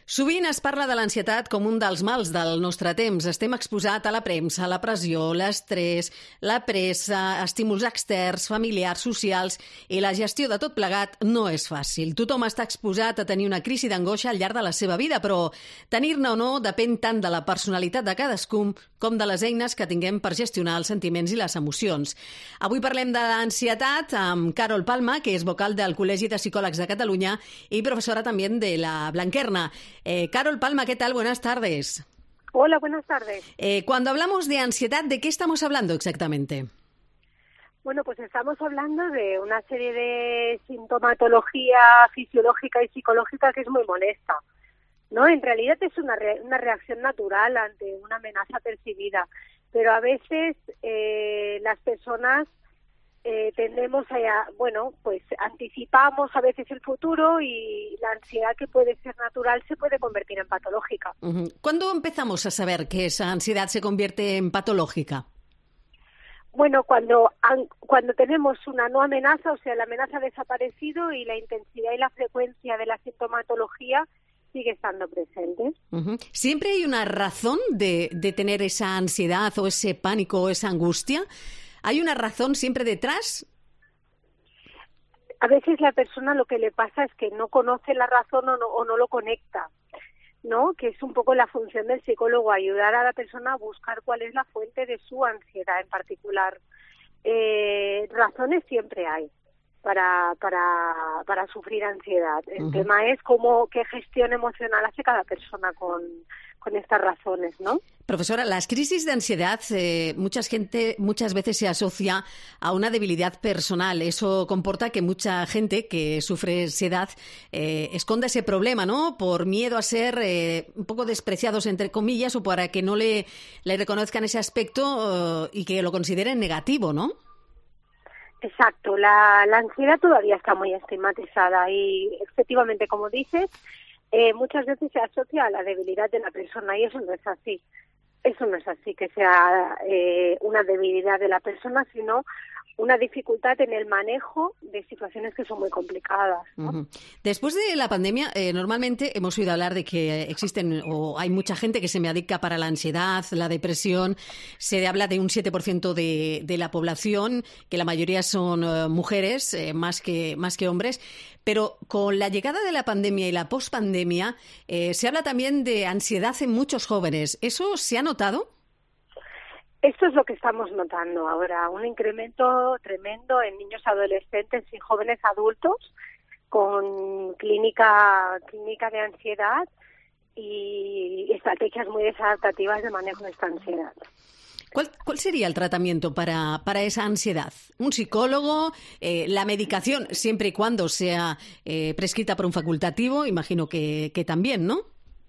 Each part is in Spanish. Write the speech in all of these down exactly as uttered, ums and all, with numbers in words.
Sovint es parla de l'ansietat com un dels mals del nostre temps. Estem exposats a la premsa, a la pressió, l'estrès, la pressa, estímuls externs, familiars, socials, i la gestió de tot plegat no és fàcil. Tothom està exposat a tenir una crisi d'angoixa al llarg de la seva vida, però tenir-ne o no depèn tant de la personalitat de cadascun com de les eines que tinguem per gestionar els sentiments i les emocions. Avui parlem de l'ansietat amb Carol Palma, que és vocal del Col·legi de Psicòlegs de Catalunya i professora també de la Blanquerna. Eh, Carol Palma, ¿qué tal? Buenas tardes. Hola, buenas tardes. Eh, cuando hablamos de ansiedad, ¿de qué estamos hablando exactamente? Bueno, pues estamos hablando de una serie de sintomatología fisiológica y psicológica que es muy molesta, ¿no? En realidad es una, re- una reacción natural ante una amenaza percibida, pero a veces eh, las personas Eh, tendemos a, bueno, pues anticipamos a veces el futuro y la ansiedad, que puede ser natural, se puede convertir en patológica. Uh-huh. ¿Cuándo empezamos a saber que esa ansiedad se convierte en patológica? Bueno, cuando, cuando tenemos una no amenaza, o sea, la amenaza ha desaparecido y la intensidad y la frecuencia de la sintomatología sigue estando presente. Uh-huh. ¿Siempre hay una razón de, de tener esa ansiedad o ese pánico o esa angustia? ¿Hay una razón siempre detrás? A veces la persona lo que le pasa es que no conoce la razón o no, o no lo conecta, ¿no? Que es un poco la función del psicólogo, ayudar a la persona a buscar cuál es la fuente de su ansiedad en particular. Eh, razones siempre hay para para para sufrir ansiedad. El uh-huh. tema es cómo, qué gestión emocional hace cada persona con, con estas razones, ¿no? Profesora, las crisis de ansiedad, eh, mucha gente muchas veces se asocia a una debilidad personal. Eso comporta que mucha gente que sufre ansiedad eh, esconda ese problema, ¿no? Por miedo a ser eh, un poco despreciados, entre comillas, o para que no le, le reconozcan ese aspecto uh, y que lo consideren negativo, ¿no? Exacto. La, la ansiedad todavía está muy estigmatizada y, efectivamente, como dices, eh, muchas veces se asocia a la debilidad de la persona y eso no es así. Eso no es así, que sea eh, una debilidad de la persona, sino una dificultad en el manejo de situaciones que son muy complicadas, ¿no? Uh-huh. Después de la pandemia, eh, normalmente hemos oído hablar de que existen o hay mucha gente que se medica para la ansiedad, la depresión. Se habla de un siete por ciento de, de la población, que la mayoría son uh, mujeres, eh, más que, más que hombres. Pero con la llegada de la pandemia y la pospandemia, eh, se habla también de ansiedad en muchos jóvenes. ¿Eso se ha notado? Esto es lo que estamos notando ahora, un incremento tremendo en niños adolescentes y jóvenes adultos con clínica, clínica de ansiedad y estrategias muy desadaptativas de manejo de esta ansiedad. ¿Cuál, ¿Cuál sería el tratamiento para, para esa ansiedad? ¿Un psicólogo? Eh, ¿La medicación, siempre y cuando sea eh, prescrita por un facultativo? Imagino que, que también, ¿no?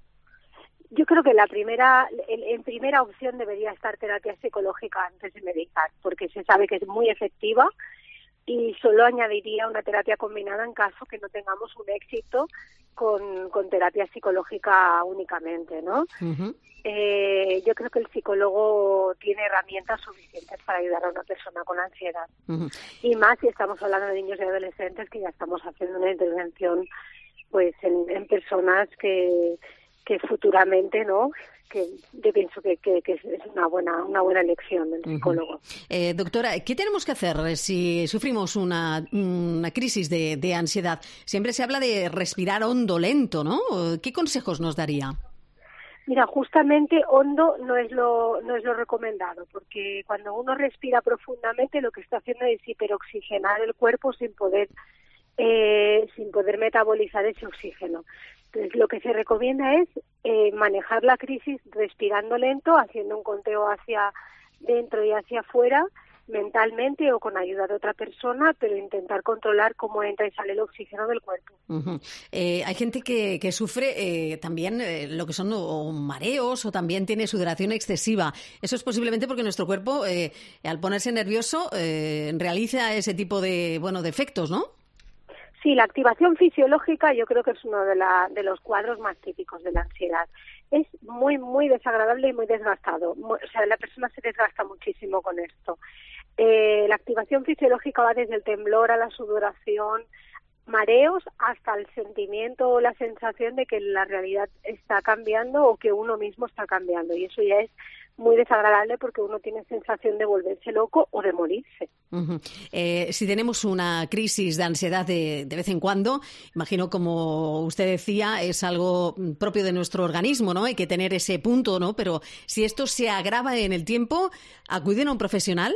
Yo creo que la primera, en, en primera opción debería estar terapia psicológica antes de medicar, porque se sabe que es muy efectiva y solo añadiría una terapia combinada en caso que no tengamos un éxito con, con terapia psicológica únicamente, ¿no? Uh-huh. Eh, yo creo que el psicólogo tiene herramientas suficientes para ayudar a una persona con ansiedad. Uh-huh. Y más si estamos hablando de niños y adolescentes, que ya estamos haciendo una intervención pues en, en personas que que futuramente, ¿no? Que yo pienso que, que, que es una buena una buena elección del psicólogo. Uh-huh. Eh, doctora, ¿qué tenemos que hacer si sufrimos una, una crisis de, de ansiedad? Siempre se habla de respirar hondo, lento, ¿no? ¿Qué consejos nos daría? Mira, justamente hondo no es lo no es lo recomendado, porque cuando uno respira profundamente lo que está haciendo es hiperoxigenar el cuerpo sin poder eh, sin poder metabolizar ese oxígeno. Entonces, lo que se recomienda es eh, manejar la crisis respirando lento, haciendo un conteo hacia dentro y hacia afuera, mentalmente o con ayuda de otra persona, pero intentar controlar cómo entra y sale el oxígeno del cuerpo. Uh-huh. Eh, hay gente que, que sufre eh, también eh, lo que son o mareos o también tiene sudoración excesiva. Eso es posiblemente porque nuestro cuerpo, eh, al ponerse nervioso, eh, realiza ese tipo de, bueno, de efectos, ¿no? Sí, la activación fisiológica yo creo que es uno de, la, de los cuadros más típicos de la ansiedad. Es muy, muy desagradable y muy desgastado. Muy, o sea, la persona se desgasta muchísimo con esto. Eh, la activación fisiológica va desde el temblor a la sudoración, mareos hasta el sentimiento o la sensación de que la realidad está cambiando o que uno mismo está cambiando. Y eso ya es muy desagradable porque uno tiene sensación de volverse loco o de morirse. Uh-huh. Eh, si tenemos una crisis de ansiedad de, de vez en cuando, imagino, como usted decía, es algo propio de nuestro organismo, ¿no? Hay que tener ese punto, ¿no? Pero si esto se agrava en el tiempo, ¿acuden a un profesional?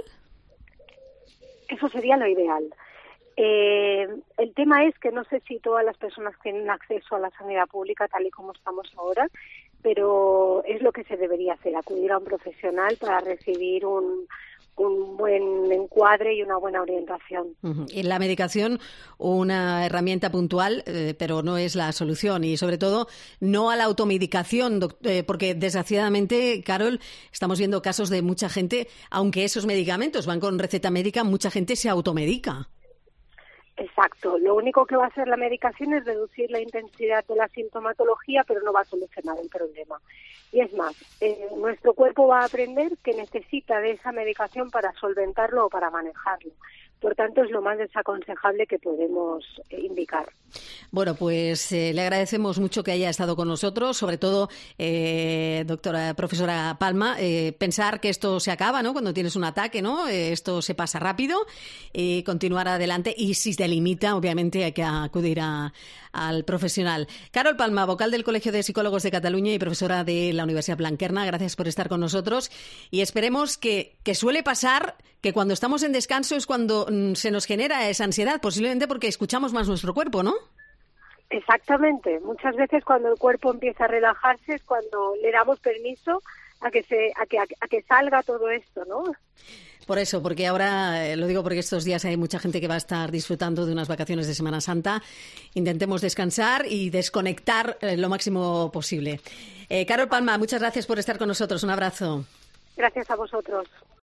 Eso sería lo ideal. Eh, el tema es que no sé si todas las personas tienen acceso a la sanidad pública tal y como estamos ahora, pero es lo que se debería hacer, acudir a un profesional para recibir un, un buen encuadre y una buena orientación. Uh-huh. Y la medicación, una herramienta puntual, eh, pero no es la solución. Y sobre todo, no a la automedicación, doc- eh, porque desgraciadamente, Carol, estamos viendo casos de mucha gente, aunque esos medicamentos van con receta médica, mucha gente se automedica. Exacto. Lo único que va a hacer la medicación es reducir la intensidad de la sintomatología, pero no va a solucionar el problema. Y es más, eh, nuestro cuerpo va a aprender que necesita de esa medicación para solventarlo o para manejarlo. Por tanto, es lo más desaconsejable que podemos eh, indicar. Bueno, pues eh, le agradecemos mucho que haya estado con nosotros, sobre todo, eh, doctora, profesora Palma, eh, pensar que esto se acaba, ¿no? Cuando tienes un ataque, ¿no? Eh, esto se pasa rápido y continuar adelante. Y si te limita, obviamente hay que acudir a, al profesional. Carol Palma, vocal del Colegio de Psicólogos de Cataluña y profesora de la Universidad Blanquerna, gracias por estar con nosotros y esperemos que, que suele pasar que cuando estamos en descanso es cuando mm, se nos genera esa ansiedad, posiblemente porque escuchamos más nuestro cuerpo, ¿no? Exactamente. Muchas veces cuando el cuerpo empieza a relajarse es cuando le damos permiso a que se a que, a que salga todo esto, ¿no? Por eso, porque ahora, eh, lo digo porque estos días hay mucha gente que va a estar disfrutando de unas vacaciones de Semana Santa. Intentemos descansar y desconectar eh, lo máximo posible. Eh, Carol Palma, muchas gracias por estar con nosotros. Un abrazo. Gracias a vosotros.